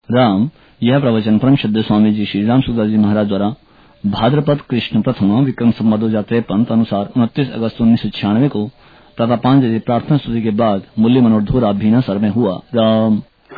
राम। यह प्रवचन परम श्रद्धेय स्वामी जी श्री राम सुखदास जी महाराज द्वारा भाद्रपद कृष्ण प्रथम विक्रम संवत 2053 अनुसार 29 अगस्त 1996 को प्रातः 5 बजे प्रार्थना स्तुति के बाद मुरली मनोहर धूरा भीना सर में हुआ। राम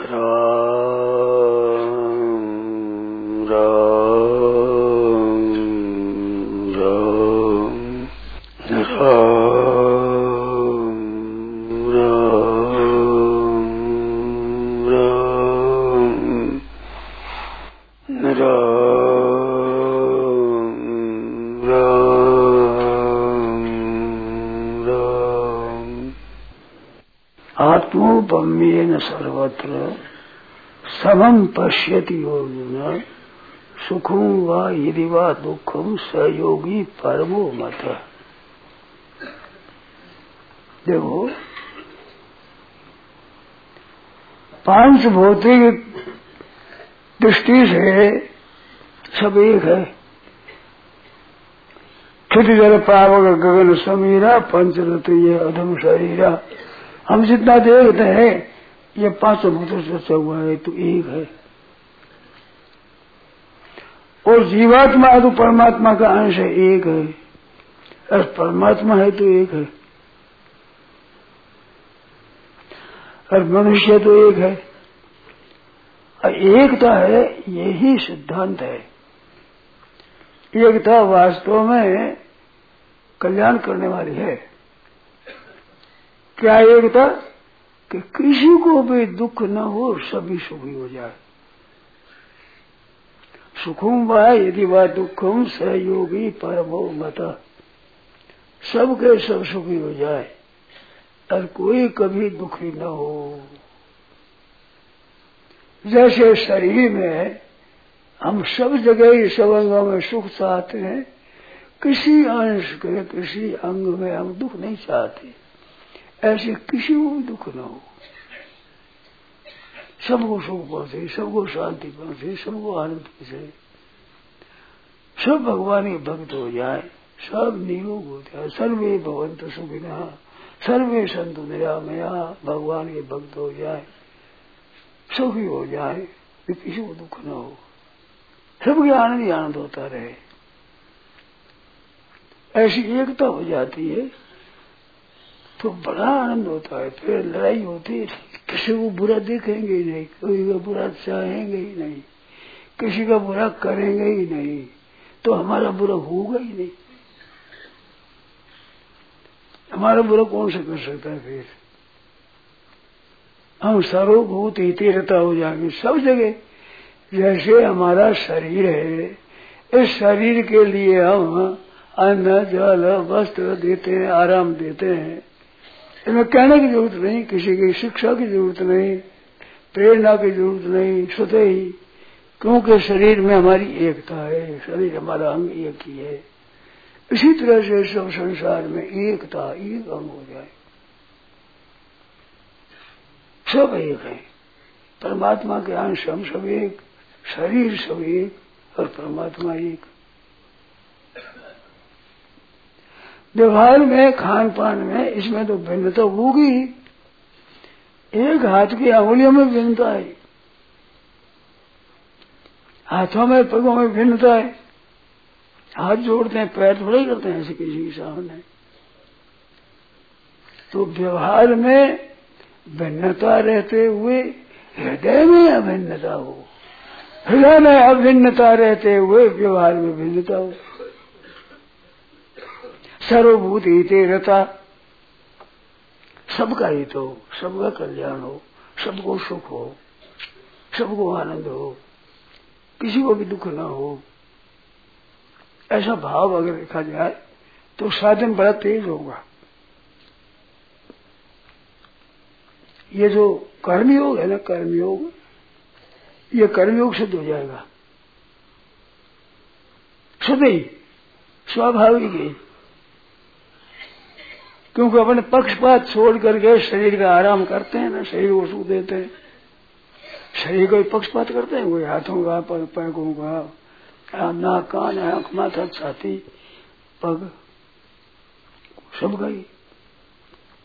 आत्मोपम्येन सर्वत्र समं पश्यति योगिना सुखं वा यदि वा दुखं स योगी परमो मतः। देखो, पांच भौतिक दृष्टि से सब एक है। क्षिति जल पावक गगन समीरा पंचरत ये अधम शरीरा। हम जितना देखते हैं ये पांचों भूतों से रचा हुआ है तो एक है। और जीवात्मा है तो परमात्मा का अंश है, एक है। और परमात्मा है तो एक है। और मनुष्य तो एक है। और एकता है, यही सिद्धांत है। एकता वास्तव में कल्याण करने वाली है। क्या एकता? कि किसी को भी दुख न हो, सभी सुखी हो जाए। सुखम वा यदि वा दुखम स योगी परमो मतः। सबके सब सुखी हो जाए और कोई कभी दुखी न हो। जैसे शरीर में हम सब जगह ही सब अंगों में सुख चाहते हैं, किसी अंश के किसी अंग में हम दुख नहीं चाहते। ऐसे किसी को भी दुख न हो, सबको सुख पहुंचे, सबको शांति पहुंचे, सबको आनंद पहुंचे, सब भगवान के भक्त हो जाए, सब निरोग हो जाए। सर्वे भवन्तु सुखिनः सर्वे सन्तु निरामयाः। भगवान के भक्त हो जाए, सुखी हो जाए, किसी को दुख न हो, सबके आनंद ही आनंद होता रहे। ऐसी एकता हो जाती है तो बड़ा आनंद होता है। फिर लड़ाई होती है, किसी को बुरा देखेंगे ही नहीं, कोई का बुरा चाहेंगे ही नहीं, किसी का बुरा करेंगे ही नहीं, तो हमारा बुरा होगा ही नहीं। हमारा बुरा कौन सा कर सकता है? फिर हम सर्वभूत हितैषिता हो जाएंगे सब जगह। जैसे हमारा शरीर है, इस शरीर के लिए हम अन्न जल वस्त्र देते हैं, आराम देते हैं। इसमें कहने की जरूरत नहीं, किसी की शिक्षा की जरूरत नहीं, प्रेरणा की जरूरत नहीं, स्वतः ही। क्योंकि शरीर में हमारी एकता है, शरीर हमारा अंग एक ही है। इसी तरह से सब संसार में एकता, एक अंग हो जाए, सब एक है। परमात्मा के अंश हम सब एक, शरीर सब एक और परमात्मा एक। व्यवहार में, खान पान में, इसमें तो भिन्नता होगी। एक हाथ की अंगुलियों में भिन्नता है, हाथों में पगों में भिन्नता है। हाथ जोड़ते हैं, पैर थोड़े ही करते हैं ऐसे किसी के सामने। तो व्यवहार में भिन्नता रहते हुए हृदय में अभिन्नता हो, हृदय में अभिन्नता रहते हुए व्यवहार में भिन्नता हो। सर्वभूत हितैषिता, सबका हित हो, सबका कल्याण हो, सबको सुख हो, सबको आनंद हो, किसी को भी दुख न हो। ऐसा भाव अगर देखा जाए तो साधन बड़ा तेज होगा। ये जो कर्मयोग है ना, कर्मयोग, ये कर्मयोग सिद्ध हो जाएगा सदैव, स्वाभाविक है। क्योंकि अपने पक्षपात छोड़ करके शरीर का आराम करते हैं ना, शरीर को सुख देते हैं। शरीर को पक्षपात करते हैं, कोई हाथों का, पैरों का, नाक कान आंख माथा छाती पग सबका ही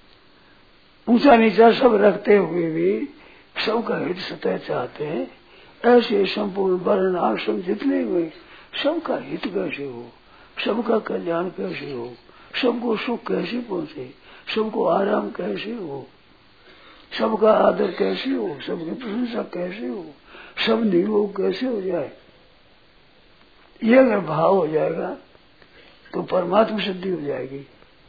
ऊंचा नीचा सब रखते हुए भी सबका हित सतह चाहते हैं। ऐसे संपूर्ण वर्ण आश्रम जितने हुए सबका हित कैसे हो, सबका कल्याण कैसे हो, सबको सुख कैसे पहुंचे, सबको आराम कैसे हो, सबका आदर कैसे हो, सबकी प्रशंसा कैसे हो, सब निरोग कैसे हो जाए। ये अगर भाव हो जाएगा तो परमात्मा सिद्धि हो जाएगी,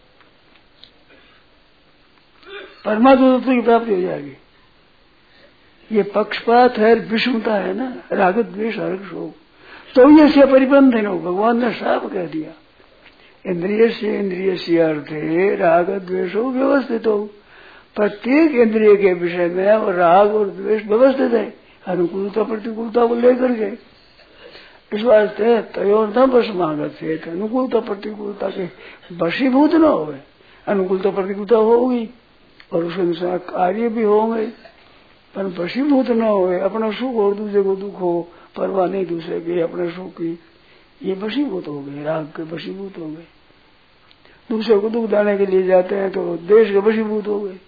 परमात्मा तत्व की प्राप्ति हो जाएगी। ये पक्षपात है, विषमता है ना, राग द्वेष हर्ष शोक, तो ये से परिबंधन हो। भगवान ने साफ कह दिया, इंद्रिय से अर्थे राग द्वेष हो व्यवस्थित हो। प्रत्येक इंद्रिय के विषय में और राग और द्वेष व्यवस्थित है, अनुकूलता प्रतिकूलता को लेकर के। इस वास्ते तयोर न बस मांगत से अनुकूलता प्रतिकूलता के वशीभूत न हो। अनुकूलता प्रतिकूलता होगी और उसके अनुसार कार्य भी होंगे, पर वशीभूत न हो। अपना सुख और दूसरे को दुख हो, परवाह नहीं दूसरे की, अपने सुख की, ये वशीभूत हो गए, राग के वशीभूत हो गए। दूसरे को दुख देने के लिए जाते हैं तो देश के वशीभूत हो गए,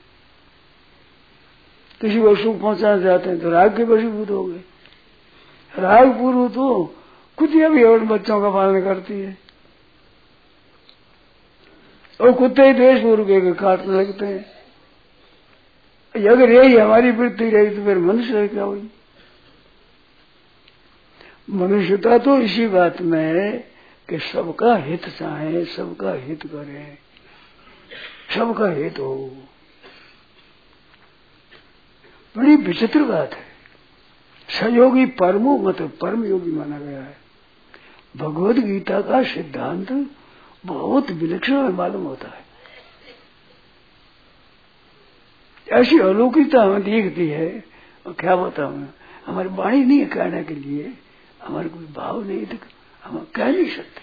किसी को सुख पहुंचाना चाहते हैं तो राग के वशीभूत हो गए। राग पूर्व तो कुतिया भी और बच्चों का पालन करती है, और कुत्ते ही देश पूर्व के काटने लगते हैं। अगर यही हमारी वृत्ति रही तो फिर मनुष्य क्या हुई। मनुष्यता तो इसी बात में है कि सबका हित चाहे, सबका हित करें, सबका हित हो। बड़ी विचित्र बात है। सहयोगी परमो मत परम योगी माना गया है। भगवद गीता का सिद्धांत बहुत विलक्षण मालूम होता है। ऐसी अलौकिकता हमें दिखती है, और क्या बताऊं, हमारी वाणी नहीं है कहने के लिए, हमारे कोई भाव नहीं, हम कह नहीं सकते।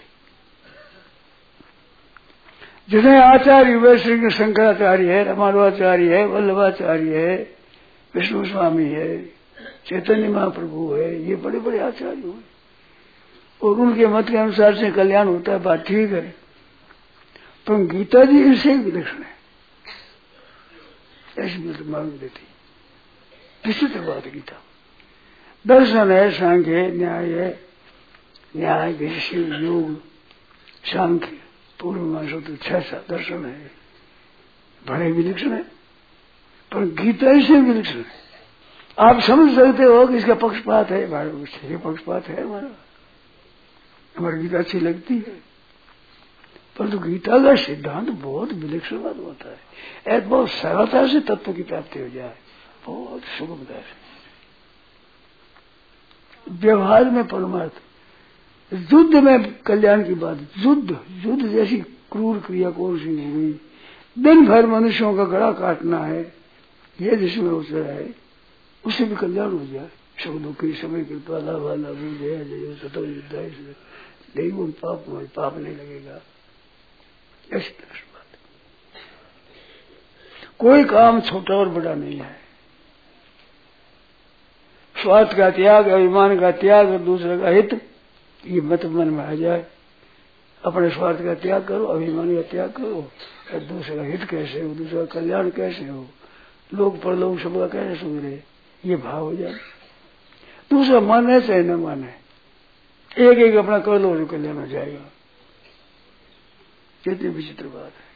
जितने आचार्य हुए, श्री शंकराचार्य है, रामानुजाचार्य है, वल्लभाचार्य है, विष्णु स्वामी है, चैतन्य महाप्रभु है, ये बड़े बड़े आचार्य हुए, और उनके मत के अनुसार से कल्याण होता है, बात ठीक है। पर गीता जी इनसे विलक्षण है, ऐसी बात मालूम देती। विचित्र बात गीता। दर्शन है, सांख्य न्याय है, न्याय विषय योग सांख्य पूर्व मानसो तो 6 दर्शन है, बड़े विलक्षण है। पर गीता इसे विलक्षण है। आप समझ सकते हो कि इसका पक्षपात है, ये पक्षपात है हमारा, हमारी गीता अच्छी लगती है, परंतु गीता का सिद्धांत बहुत विलक्षण बात होता है। एक बहुत सरलता से तत्व की प्राप्ति हो जाए, बहुत सुगमता से। व्यवहार में परमार्थ, युद्ध में कल्याण की बात। युद्ध जैसी क्रूर क्रिया कौन सी हो गई। दिन भर मनुष्यों का गला काटना है, ये जिसमें उतर है, उससे भी कल्याण हो जाए। शब्दों की समय कृपा लाभा लाभू जय जय सतो युद्धाय नहीं, पाप नहीं लगेगा। ऐसी बात, कोई काम छोटा और बड़ा नहीं है। स्वार्थ का त्याग, अभिमान का त्याग और दूसरे का हित, ये मत मन में आ जाए। अपने स्वार्थ का त्याग करो, अभिमान का त्याग करो, और दूसरे का हित कैसे हो, दूसरा का कल्याण कैसे हो, लोग परलोक सबका कैसे सुधरे, ये भाव हो जाए। दूसरा माने चाहे न माने, एक एक अपना कर लो, कल्याण हो जाएगा। कितनी विचित्र बात है,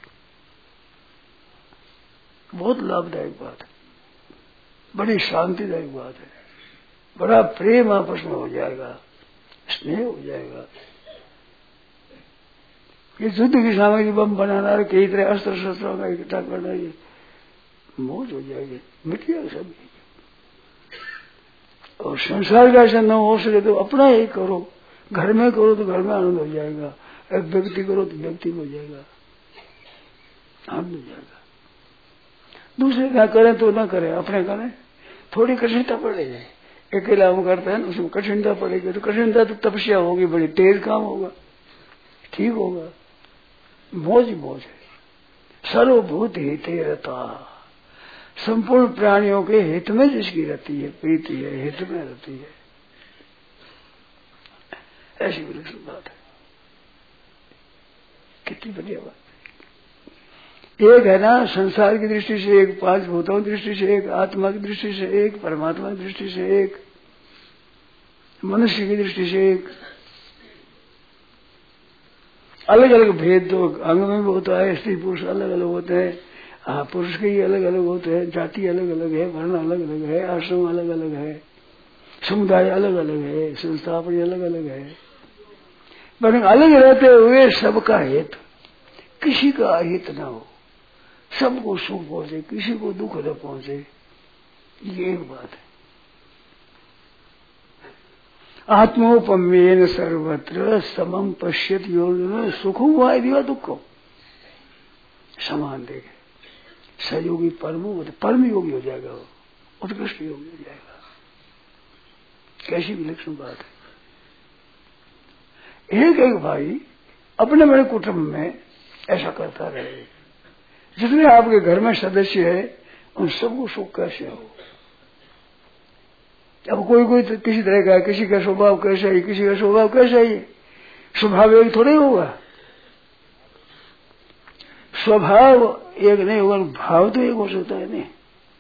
बहुत लाभदायक बात है, बड़ी शांतिदायक बात है। बड़ा प्रेम आपस में हो जाएगा, स्नेह हो जाएगा। ये युद्ध की सामग्री बम बनाना, कई तरह अस्त्र शस्त्रों का इकट्ठा करना, ये मौज हो जाएगी, मिट जाएगा सब। और संसार का ऐसा न हो सके तो अपना ही करो, घर में करो तो घर में आनंद हो जाएगा, एक व्यक्ति करो तो व्यक्ति हो जाएगा, आनंद हो जाएगा। दूसरे क्या करें तो न करें, अपने करें, थोड़ी कठिनता पड़ेगी। अकेला हम करते हैं उसमें कठिनता पड़ेगी, तो कठिनता तो तपस्या होगी, बड़ी तेज काम होगा, ठीक होगा। मौज मौज है। सर्वभूत हिते रता, संपूर्ण प्राणियों के हित में जिसकी रहती है, प्रीति है, हित में रहती है, ऐसी विलक्षण बात है। कितनी बढ़िया बात है। एक है ना संसार की दृष्टि से एक, 5 भूतों की दृष्टि से एक, आत्मा की दृष्टि से एक, परमात्मा की दृष्टि से एक, मनुष्य की दृष्टि से अलग अलग भेद तो अंग में भी होता है, स्त्री पुरुष अलग अलग होते हैं, हाँ पुरुष के ही अलग अलग होते हैं, जाति अलग अलग है, वर्ण अलग अलग है, आश्रम अलग अलग है, समुदाय अलग अलग है, संस्था अपनी अलग अलग है, पर अलग रहते हुए सबका हित, किसी का हित न हो, सबको सुख पहुंचे, किसी को दुख न पहुंचे, ये एक बात है। आत्मोपमेन सर्वत्र समम पश्यत योगिनो सुखम व दिवा दुखो, समान देखे सहयोगी परम योगी हो जाएगा, वो उत्कृष्ट योगी हो जाएगा। कैसी विलक्षण बात है। एक एक भाई अपने बड़े कुटुंब में ऐसा करता रहे, जितने आपके घर में सदस्य है उन सबको सुख कैसे हो। अब कोई कोई तो किसी तरह का है, किसी का स्वभाव कैसा है, किसी का स्वभाव कैसा है, स्वभाव एक थोड़े होगा, स्वभाव एक नहीं होगा, भाव तो एक हो सकता है नहीं।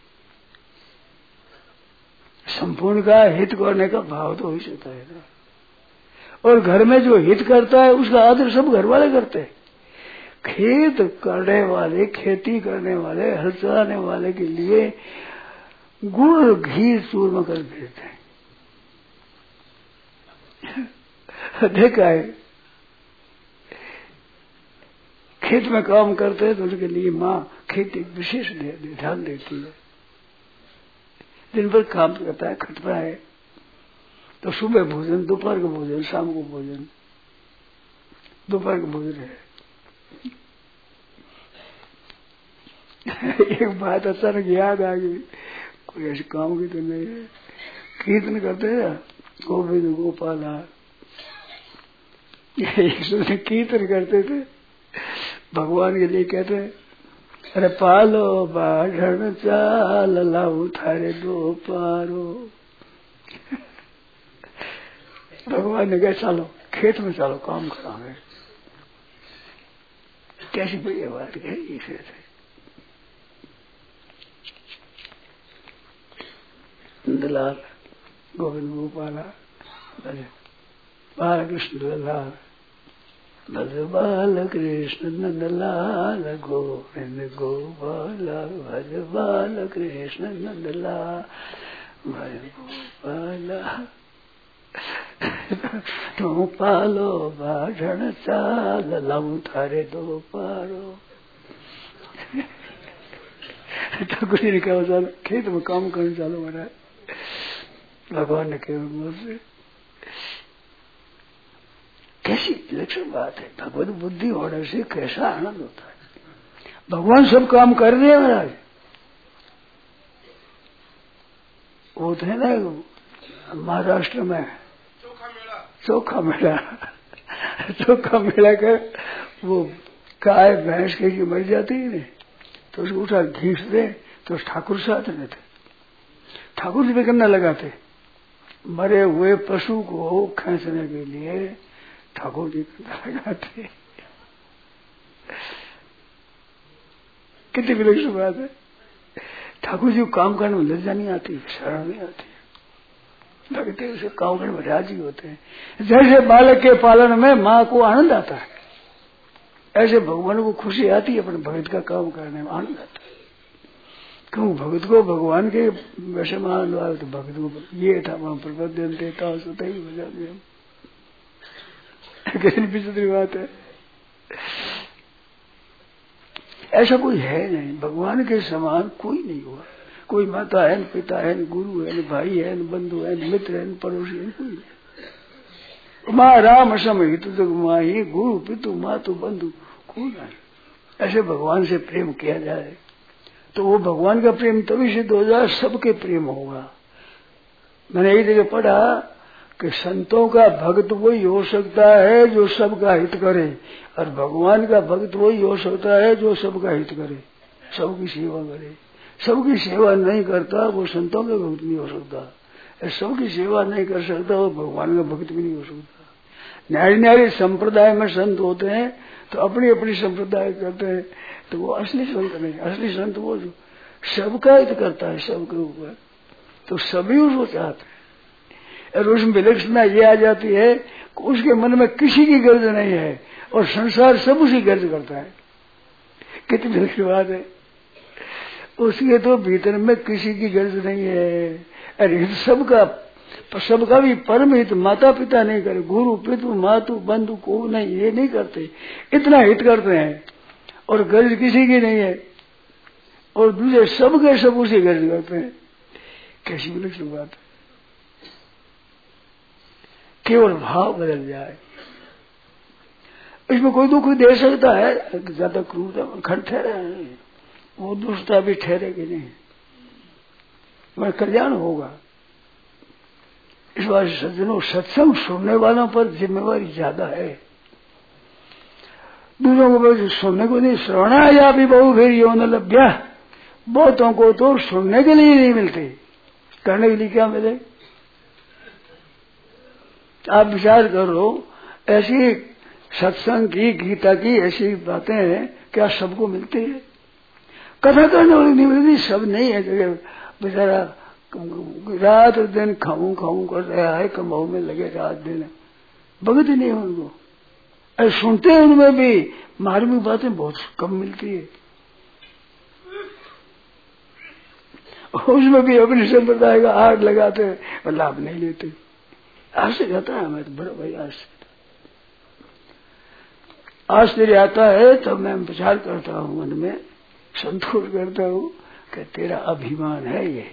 संपूर्ण का हित करने का भाव तो हो ही सकता है ना। और घर में जो हित करता है उसका आदर सब घर वाले करते हैं। खेत करने वाले, खेती करने वाले, हल चलाने वाले के लिए गुड़ घी चूरमा कर देते हैं। देखा है, खेत में काम करते हैं तो उसके लिए माँ खेती विशेष ध्यान देती है। दिन भर काम करता है, खटता है, तो सुबह भोजन, दोपहर का भोजन, शाम को भोजन, दोपहर का भोजन है। एक बात अचानक याद आ गई, कोई ऐसे काम की तो नहीं है, कीर्तन करते हैं गोविंद गोपाला, कीर्तन करते थे, भगवान के लिए कहते हैं, अरे पालो बाढ़ चाल लाऊ थारे दो पारो। भगवान ने कहा चलो खेत में चलो काम करांगे। कैसी बढ़िया बात है इसे थे। नंदलाल गोविंद गोपाला बाल कृष्ण नंदलाल, भज बाल कृष्ण नंदलाल गोविंद गोपाला, भज बाल कृष्ण नंदलाल भज गोपाला। तुम पालो बाढ़ चाल लाऊं थारे दो पारो। ठाकुर जी ने कहा चलो खेत में काम करने चालू हो रहा है। भगवान ने कहा मुझसे कैसी विलक्षण बात है। भगवत बुद्धि होने से कैसा आनंद होता है। भगवान सब काम कर रहे हैं महाराज। वो थे ना महाराष्ट्र में चोखा मेला कर वो गाय भैंस के मर जाती है नहीं तो उसको उठा घींच दे तो ठाकुर साथ में थे। ठाकुर जी भी करना लगाते, मरे हुए पशु को खींचने के लिए ठाकुर जी करना लगाते। कितनी विलक्षण बात है। ठाकुर जी को काम करने में लज्जा नहीं आती, शर्म नहीं आती, लगते उसे काम करने में राजी होते हैं। जैसे बालक के पालन में माँ को आनंद आता है, ऐसे भगवान को खुशी आती है अपने भगत का काम करने में आनंद आता है। क्यों भगत को भगवान के वैसे मान लो तो भगत को ये था वहां प्रबंधन देता होता ही बजा दिया। कितनी विचित्र बात है। ऐसा कोई है नहीं, भगवान के समान कोई नहीं हुआ। कोई माता है न पिता है न गुरु है न भाई है न बंधु है न मित्र है न पड़ोसी है, कोई नहीं। माँ राम समित जग माही, गुरु पितु मातु बंधु कोई नहीं। ऐसे भगवान से प्रेम किया जाए तो वो भगवान का प्रेम तभी सिद्ध हो जाए, सबके प्रेम होगा। मैंने एक जगह पढ़ा कि संतों का भक्त वही हो सकता है जो सबका हित करे, और भगवान का भक्त वही हो सकता है जो सबका हित करे, सबकी सेवा करे। सबकी सेवा नहीं करता वो संतों का भक्त नहीं हो सकता, सबकी सेवा नहीं कर सकता वो भगवान का भक्त भी नहीं हो सकता। न्यारी न्यारी संप्रदाय में संत होते हैं तो अपनी अपनी संप्रदाय करते हैं, तो वो असली संत नहीं। असली संत वो जो सबका हित करता है सबके ऊपर, तो सभी उसको चाहते हैं। और उसमें विलक्षणता ये आ जाती है कि उसके मन में किसी की गर्ज नहीं है और संसार सब उसी गर्ज करता है। कितनी विलक्षण बात है। उसके तो भीतर में किसी की गर्ज नहीं है। अरे सबका भी परम हित माता पिता नहीं करे, गुरु पितु मातु बंधु को नहीं, ये नहीं करते, इतना हित करते हैं और गर्ज किसी की नहीं है और दूसरे सब के सब उसी गर्ज करते हैं। कैसी विलक्षण बात है। केवल भाव बदल जाए, इसमें कोई दुख दे सकता है, ज्यादा क्रूरता खंड ठहरा है, वो दुष्टता भी ठहरेगी नहीं, मगर कल्याण होगा। इस बार सज्जनों, सत्संग सुनने वालों पर जिम्मेवारी ज्यादा है। दूसरों को सुनने को नहीं, श्रवणाया भी बहु फिर यो न लभ्या, बहुतों को तो सुनने के लिए नहीं मिलते, करने के लिए क्या मिले। आप विचार करो, ऐसी सत्संग की, गीता की ऐसी बातें हैं क्या सबको मिलती है? कथा करने वाली नहीं मिलती, सब नहीं है जगह। बेचारा रात दिन खाऊं खाऊं कर रहा है, कमाऊ में लगे रात दिन, भगत ही नहीं है उनको। अरे सुनते हैं उनमें भी मार्मिक बातें बहुत कम मिलती है, उसमें भी अपने संप्रदाय का आग लगाते हैं और लाभ नहीं लेते। आश्चर्य आता है हमें तो, बड़ा भाई आश्चर्य आता है। तब मैं विचार करता हूँ, मन में संतोष करता हूँ कि तेरा अभिमान है ये,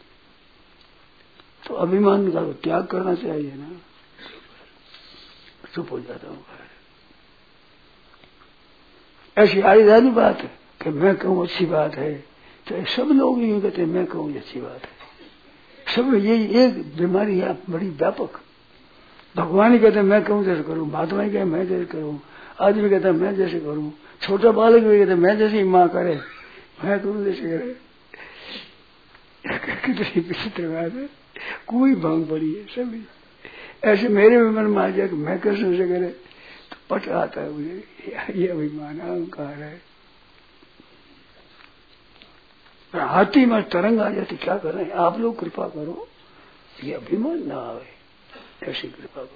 तो अभिमान का त्याग करना चाहिए ना। चुप हो जाता हूँ। ऐसी आईदानी बात है कि मैं कहूँ अच्छी बात है, तो सब लोग यूं कहते मैं कहूँ अच्छी बात है। सब यही एक बीमारी है बड़ी व्यापक। भगवान ही कहते मैं कहूँ जैसे करूँ, महात्मा ही कहे मैं जैसे करूँ, आदमी कहता मैं जैसे करूँ, छोटा बालक भी कहते मैं जैसी माँ करे, मैं करूँ जैसे करे। कितनी विचित्र बात है, कोई भांग पड़ी है सभी। ऐसे मेरे भी मन में आ जाए कि मैं कैसे से करे, तो पट आता है मुझे, ये अभिमान अहंकार है। हाथी में तरंग आ जाती, क्या कर रहे हैं आप लोग, कृपा करो ये अभिमान ना आवे, ऐसी कृपा करो।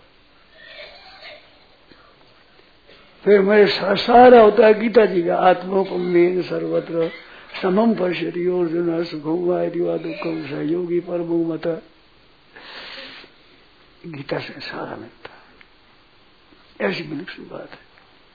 फिर मेरे सारा होता है गीता जी का, आत्मोपमेन सर्वत्र समम पश्यति अर्जुन सुखम वा दुखम सहयोगी परमो मत। गीता से सारा मिलता है। ऐसी विलक्षण बात है।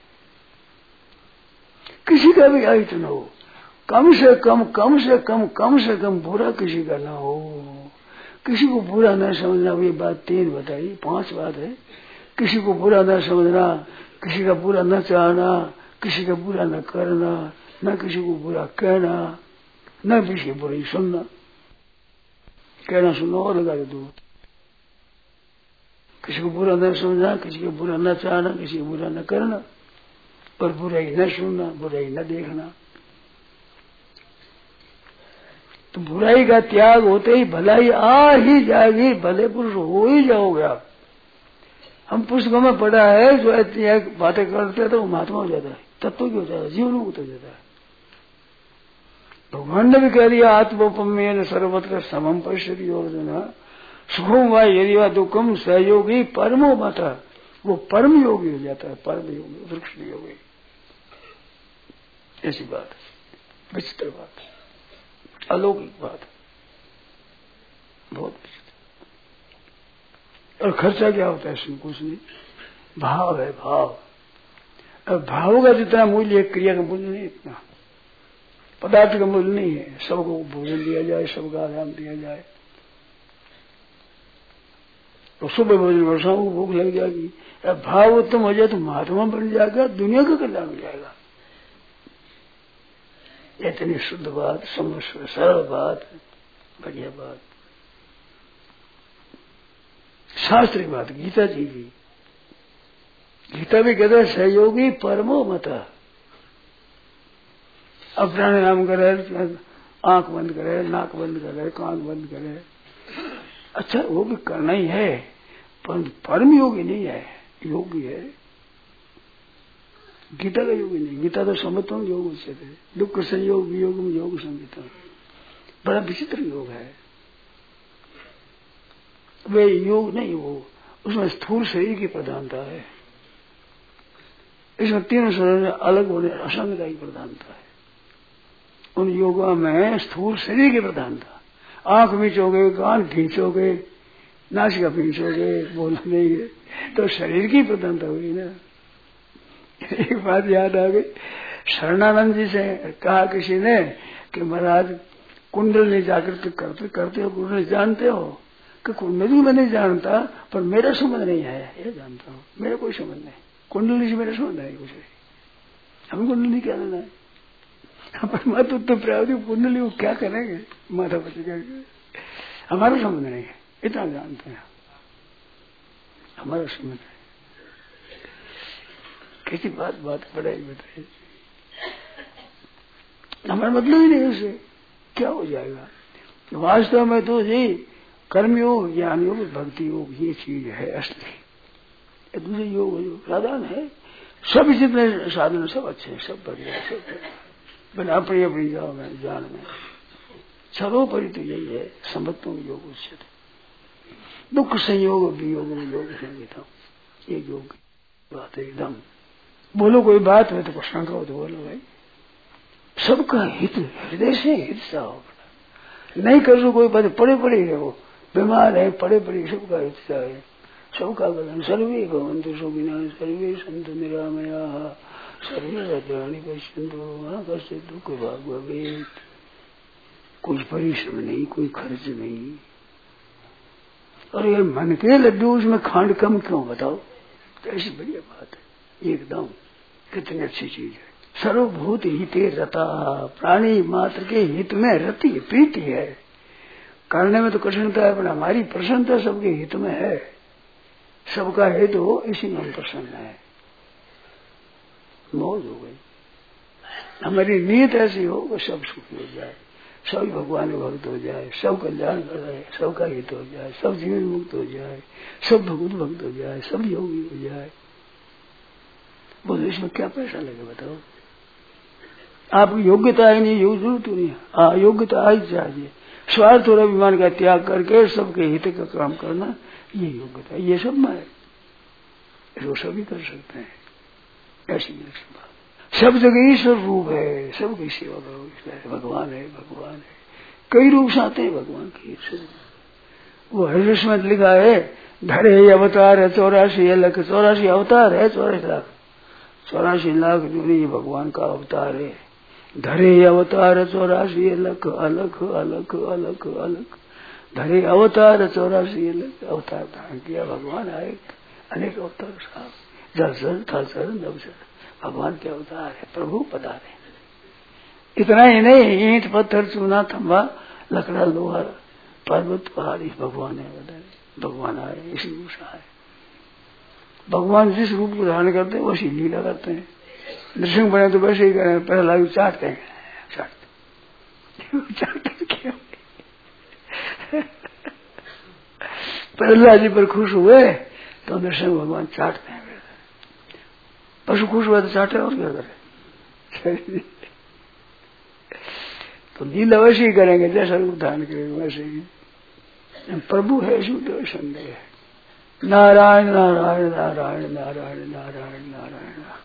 किसी का भी आयत न हो, कम से कम बुरा किसी का ना हो। किसी को बुरा न समझना, ये बात 3 बताई, 5 बात है। किसी को बुरा न समझना, किसी का बुरा न चाहना, किसी का बुरा न करना, न किसी को बुरा कहना, न किसी की बुराई सुनना। कहना सुनना और लगा दे दो। किसी को बुरा न समझना, किसी को बुरा न चाहना, किसी को बुरा न करना, और बुराई न सुनना, बुराई न देखना। तो बुराई का त्याग होते ही भलाई आ ही जाएगी, भले पुरुष हो ही जाओगे आप। हम पुस्तकों में पढ़ा है, जो ऐसी बातें करते हैं तो वो महात्मा हो जाता है, तत्व की हो जाता है, जीवन मुक्त हो जाता है। भगवान ने भी कह दिया आत्मोपमेन सर्वत्र समम पश्यति अर्जुन सुखम वा यदि वा दुखम सहयोगी परमो मत। वो परम योगी हो जाता है, परम योगी, वृक्ष योगी। ऐसी बात है, विचित्र बात है, अलौकिक बात है, बहुत विचित्र। और खर्चा क्या होता है इसमें? कुछ नहीं, भाव है, भाव। अब भाव का जितना मूल्य है, क्रिया का मूल्य नहीं इतना, पदार्थ का मूल्य नहीं है। सबको भोजन दिया जाए, सबका आराम दिया जाए, तो सुबह भोजन वर्षाओं को भूख लग जाएगी। अब भाव उत्तम हो जाए तो महात्मा बन जाएगा, दुनिया का कल्याण हो जाएगा। इतनी शुद्ध बात, सरल बात, बढ़िया बात, शास्त्रीय बात, गीता जी की। गीता भी कहते हैं सहयोगी परमो मत। अब प्राणायाम करे, आंख बंद करे, नाक बंद करे, कान बंद करे, अच्छा वो भी करना ही है, पर परम योगी नहीं है, योगी है। गीता का योगी नहीं, गीता तो समत्वम योग उच्यते, दुख संयोग वियोग में योग संगीता, बड़ा विचित्र योग है। वे योग नहीं, वो उसमें स्थूल शरीर की प्रधानता है। इसमें तीनों शरीर अलग होने असंगता की प्रधानता है। उन योगों में स्थूल शरीर की प्रधानता, आंख मिचोगे, कान खींचोगे, नासिका खींचोगे, बोलना नहीं है, तो शरीर की प्रधानता हुई ना। एक बात याद आ गई, शरणानंद जी से कहा किसी ने कि महाराज कुंडली जागृत करते हो, कुंडली जानते हो? कि कुंडली मैं नहीं जानता, पर मेरा संबंध नहीं है, ये जानता हूँ, मेरा कोई संबंध नहीं, कुंडली से मेरा संबंध नहीं कुछ। हम कुंडली क्या लेना है? परमात्मा तो प्रावधि कुंडली वो क्या करेंगे माथा पची करके, हमारा संबंध नहीं है, इतना जानते हैं, हमारा संबंध है। किसी बात पढ़ाई बताइए, हमारा मतलब ही नहीं उसे, क्या हो जाएगा? वास्तव में तो जी कर्मयोग, ज्ञान योग, भक्ति योग ये चीज है असली। दूसरे योग जो साधन है, सब जितने साधन सब अच्छे हैं, सब बढ़िया, सब बढ़िया, अपनी अपनी जान में सर्वोपरि तो यही है समत्वों योग उचित, दुख संयोग वियोग में योग संगीता, ये योग की बात है एकदम। बोलो कोई बात है तो कुछ शंका हो तो बोलो भाई, सबका हित हृदय से हित सा हो, नहीं कर सो कोई बात, पड़े पड़े रहो, बीमार है पड़े पड़े, सबका हित सा है, सबका कल्याण। सर्वे भवन्तु सुखिनः, सर्वे सन्तु निरामयाः, सर्वे भद्राणि पश्यन्तु मा कश्चित् दुःखभाग् भवेत्। कोई परिश्रम नहीं, कोई खर्च नहीं, और ये मन के लड्डू उसमें खांड कम क्यों बताओ? तो ऐसी बढ़िया बात है एकदम, कितनी अच्छी चीज है। सर्वभूत हिते रता, प्राणी मात्र के हित में रति प्रीति है। करने में तो कठिनता है, पर हमारी प्रसन्नता सबके हित में है, सबका हित हो इसी में हम प्रसन्न है, मौज हो गई। हमारी नीयत ऐसी हो कि सब सुखी हो जाए, सभी भगवान भक्त हो जाए, सब कल्याण कर जाए, सबका हित हो जाए, सब जीवन मुक्त हो जाए, सब भगवत भक्त हो जाए, सब योगी हो जाए। बोलो इसमें क्या पैसा लगे बताओ? आपकी योग्यता है नहीं, योग जरूरत नहीं, हाँ योग्यता आई चाहिए। स्वार्थ और अभिमान का त्याग करके सबके हित का काम करना, ये योग्यता, ये सब में है, इसको सभी कर सकते हैं। ऐसी बात, सब जगह ईश्वर रूप है, सबकी सेवा करो, भगवान है, भगवान है, कई रूप से आते हैं भगवान की। वो हरिश में लिखा है, धरे अवतार है 84 लाख, 84 अवतार है, 84 लाख, 84 लाख जो नहीं भगवान का अवतार है। धरे अवतार 84 लाख, अलग अलग अलग अलग, धरे अवतार 84 लाख अवतार धारण किया भगवान आए, अनेक अवतार साहब, जल सर थल सर नभ सर, भगवान के अवतार है, प्रभु पधारे। इतना ही नहीं, ईंट पत्थर चूना थम्बा लकड़ा लोहा पर्वत पहाड़ी, भगवान है, भगवान आए इसी रूप से आए। भगवान जिस रूप को धारण करते हैं वैसी लीला करते हैं। नृसिंह बने तो वैसे ही करें, पहला भी चाटते हैं, चाटते क्यों? प्रहलाद जी पर खुश हुए तो नृसिंह भगवान चाटते हैं, पशु खुश हुआ तो चाटे और क्या करे। तो लीला वैसे ही करेंगे जैसा रूप धारण करेंगे वैसे ही। प्रभु है शुद्ध संदेह है। नारायण नारायण नारायण नारायण नारायण नारायण।